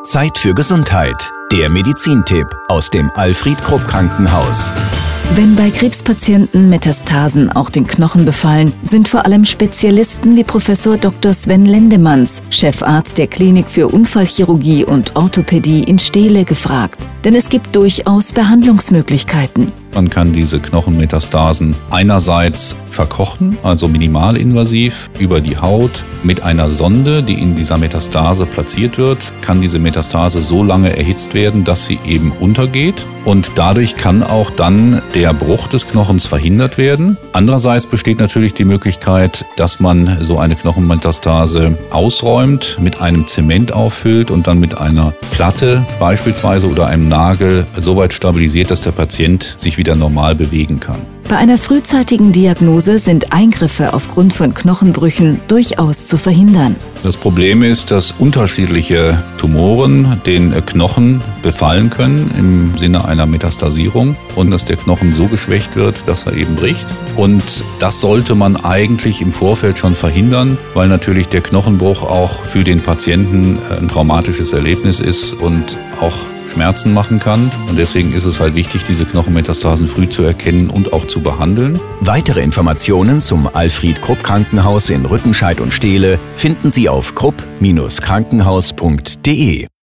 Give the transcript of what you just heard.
Zeit für Gesundheit. Der Medizintipp aus dem Alfred-Krupp-Krankenhaus. Wenn bei Krebspatienten Metastasen auch den Knochen befallen, sind vor allem Spezialisten wie Professor Dr. Sven Lendemanns, Chefarzt der Klinik für Unfallchirurgie und Orthopädie in Steele, gefragt. Denn es gibt durchaus Behandlungsmöglichkeiten. Man kann diese Knochenmetastasen einerseits verkochen, also minimalinvasiv über die Haut mit einer Sonde, die in dieser Metastase platziert wird, kann diese Metastase so lange erhitzt werden, dass sie eben untergeht. Und dadurch kann auch dann der Bruch des Knochens verhindert werden. Andererseits besteht natürlich die Möglichkeit, dass man so eine Knochenmetastase ausräumt, mit einem Zement auffüllt und dann mit einer Platte beispielsweise oder einem Nagel so weit stabilisiert, dass der Patient sich wieder normal bewegen kann. Bei einer frühzeitigen Diagnose sind Eingriffe aufgrund von Knochenbrüchen durchaus zu verhindern. Das Problem ist, dass unterschiedliche Tumoren den Knochen befallen können im Sinne einer Metastasierung und dass der Knochen so geschwächt wird, dass er eben bricht. Und das sollte man eigentlich im Vorfeld schon verhindern, weil natürlich der Knochenbruch auch für den Patienten ein traumatisches Erlebnis ist und auch Schmerzen machen kann. Und deswegen ist es halt wichtig, diese Knochenmetastasen früh zu erkennen und auch zu behandeln. Weitere Informationen zum Alfred-Krupp-Krankenhaus in Rüttenscheid und Steele finden Sie auf krupp-krankenhaus.de.